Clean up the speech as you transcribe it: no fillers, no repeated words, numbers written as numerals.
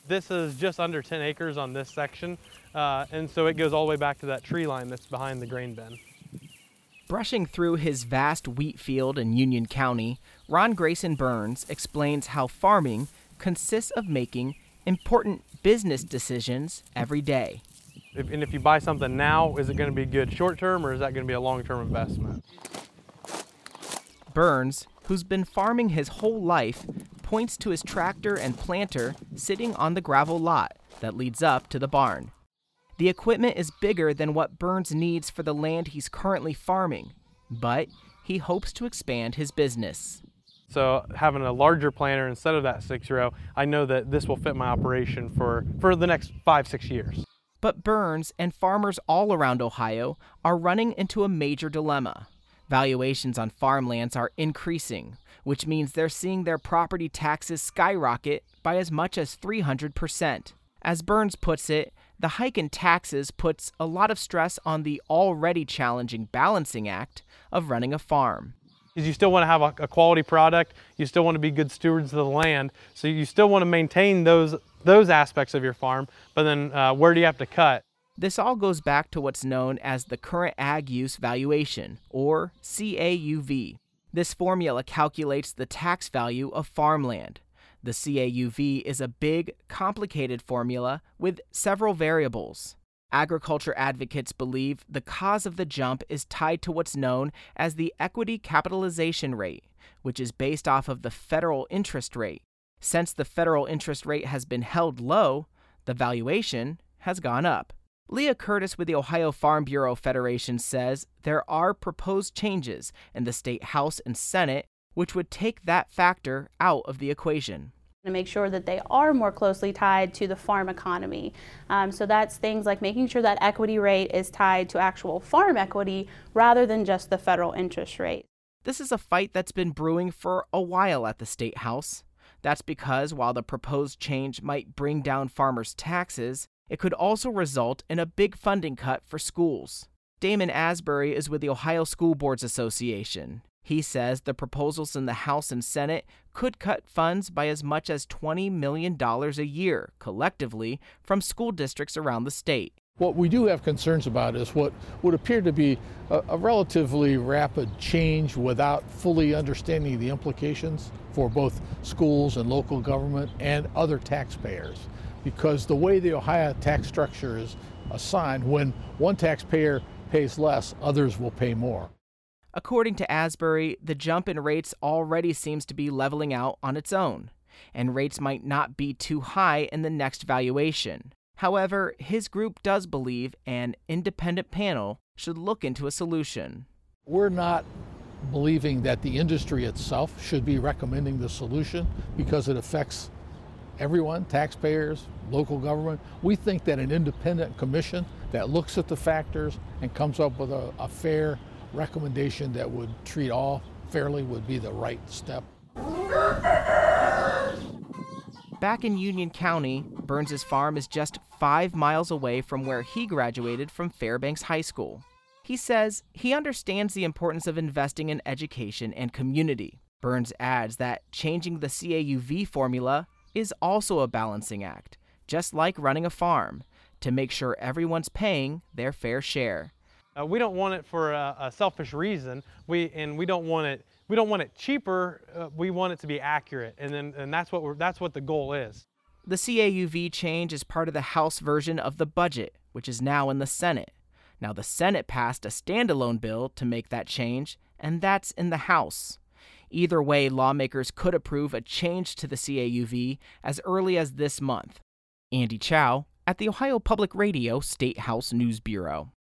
This is just under 10 acres on this section, and so it goes all the way back to that tree line that's behind the grain bin. Brushing through his vast wheat field in Union County, Ron Grayson Burns explains how farming consists of making important business decisions every day. If you buy something now, is it going to be good short term, or is that going to be a long-term investment? Burns, who's been farming his whole life, points to his tractor and planter sitting on the gravel lot that leads up to the barn. The equipment is bigger than what Burns needs for the land he's currently farming, but he hopes to expand his business. So having a larger planter instead of that 6-row, I know that this will fit my operation for the next 5-6 years. But Burns and farmers all around Ohio are running into a major dilemma. Valuations on farmlands are increasing, which means they're seeing their property taxes skyrocket by as much as 300%. As Burns puts it, the hike in taxes puts a lot of stress on the already challenging balancing act of running a farm. Because you still want to have a quality product, you still want to be good stewards of the land, so you still want to maintain those aspects of your farm, but then where do you have to cut? This all goes back to what's known as the Current Ag Use Valuation, or CAUV. This formula calculates the tax value of farmland. The CAUV is a big, complicated formula with several variables. Agriculture advocates believe the cause of the jump is tied to what's known as the equity capitalization rate, which is based off of the federal interest rate. Since the federal interest rate has been held low, the valuation has gone up. Leah Curtis with the Ohio Farm Bureau Federation says there are proposed changes in the State House and Senate which would take that factor out of the equation. To make sure that they are more closely tied to the farm economy. So that's things like making sure that equity rate is tied to actual farm equity rather than just the federal interest rate. This is a fight that's been brewing for a while at the State House. That's because while the proposed change might bring down farmers' taxes, it could also result in a big funding cut for schools. Damon Asbury is with the Ohio School Boards Association. He says the proposals in the House and Senate could cut funds by as much as $20 million a year, collectively, from school districts around the state. What we do have concerns about is what would appear to be a relatively rapid change without fully understanding the implications for both schools and local government and other taxpayers. Because the way the Ohio tax structure is assigned, when one taxpayer pays less, others will pay more. According to Asbury, the jump in rates already seems to be leveling out on its own, and rates might not be too high in the next valuation. However, his group does believe an independent panel should look into a solution. We're not believing that the industry itself should be recommending the solution because it affects everyone, taxpayers, local government. We think that an independent commission that looks at the factors and comes up with a fair recommendation that would treat all fairly would be the right step. Back in Union County, Burns' farm is just 5 miles away from where he graduated from Fairbanks High School. He says he understands the importance of investing in education and community. Burns adds that changing the CAUV formula is also a balancing act, just like running a farm, to make sure everyone's paying their fair share. We don't want it for a selfish reason. We don't want it cheaper. We want it to be accurate, and that's what the goal is. The CAUV change is part of the House version of the budget, which is now in the Senate. Now the Senate passed a standalone bill to make that change, and that's in the House. Either way, lawmakers could approve a change to the CAUV as early as this month. Andy Chow at the Ohio Public Radio State House News Bureau.